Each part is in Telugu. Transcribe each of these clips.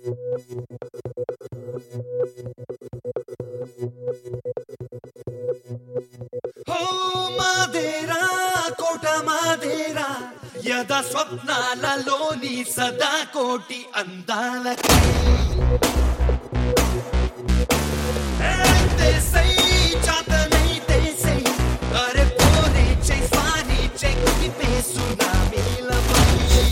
ఓ మాదేరా కోట మాదేరా యదా స్వప్నాలలోని సదా కోటి అందాలకి దేశై చాతనైతే సై అరే పోరే చై స్వాని చై కుటి పే సునామీలపై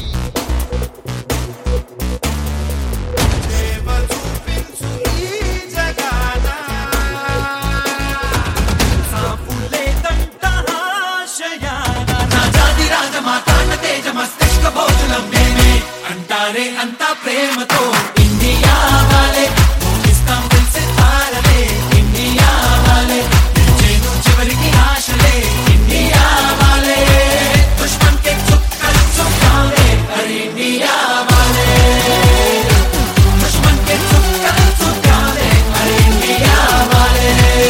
దేవ చూపించు ఈ జగాన సాపులే దంట ఆశయాన రాజాది రాజమాతాన తేజ మస్తిష్క భోజనం మేమే అంటారే అంతా ప్రేమతో ఇండియా వాలే మోగిస్తాం దిల్సే తారలే ఇండియా వాలే చేను చివరికి ఆశలే ఇండియా వాలే దుష్మన్ కే చుక్కలు చుక్కాలే అరే ఇండియా వాలే దుష్మన్ కే చుక్కలు చుక్కాలే అరే ఇండియా వాలే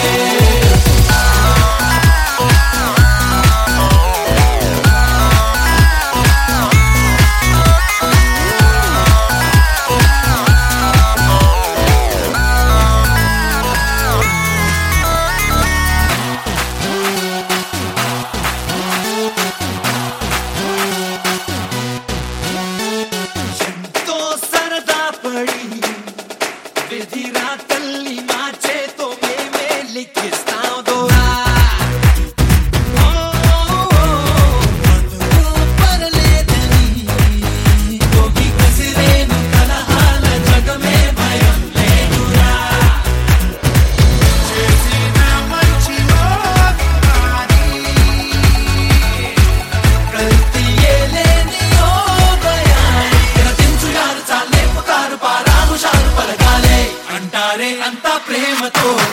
ఎంతో సరదా పడి విధిరా తల్లి మా చేతో మేమే లిఖిస్తాం దోరా మధురో పరలేదని గోగి కసిరేను కలహాల జగమే భయం లేదురా చేసిన మంచిలో गलती ये लेनी हो गया तेरा दिन चाले पुकार पारा हुशार पलगाले अंटारे अंता प्रेम तो